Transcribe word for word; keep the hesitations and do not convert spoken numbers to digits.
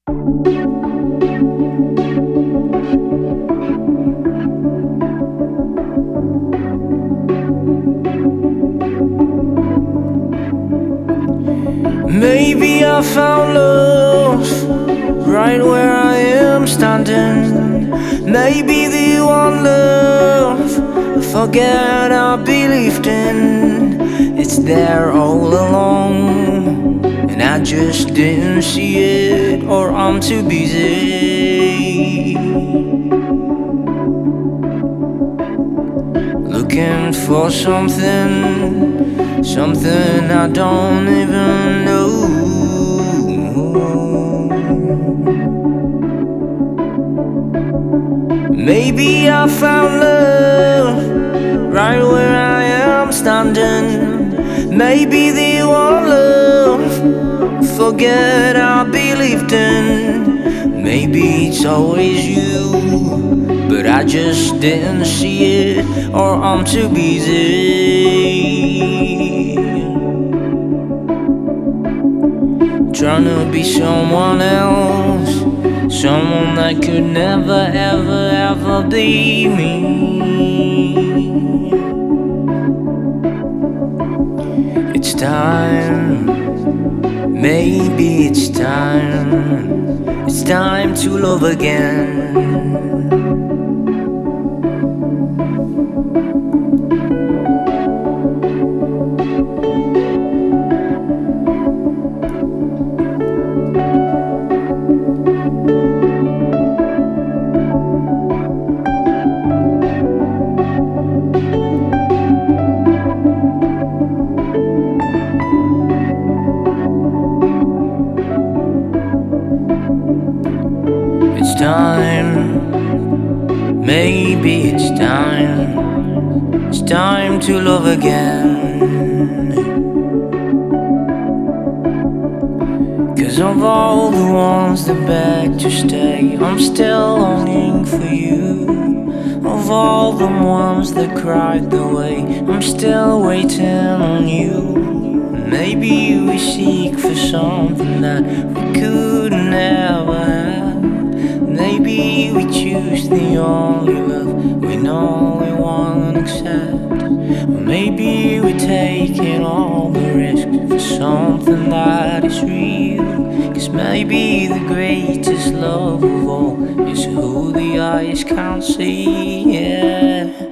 Maybe I found love right where I am standing. Maybe the one love I forget I believed in. It's there all along, and I just didn't see it, or I'm too busy looking for something, something I don't even know. Maybe I found love right where I am standing. Maybe the one love forget I believed in. Maybe it's always you, but I just didn't see it, or I'm too busy trying to be someone else, someone that could never, ever, ever be me. It's time, maybe it's time, it's time to love again. It's time, maybe it's time, it's time to love again. 'Cause of all the ones that beg to stay, I'm still longing for you. Of all the ones that cried the way, I'm still waiting on you. Maybe we seek for something that we could never have. Maybe we choose the only love we know we won't accept. Or maybe we're taking all the risks for something that is real. 'Cause maybe the greatest love of all is who the eyes can't see, yeah.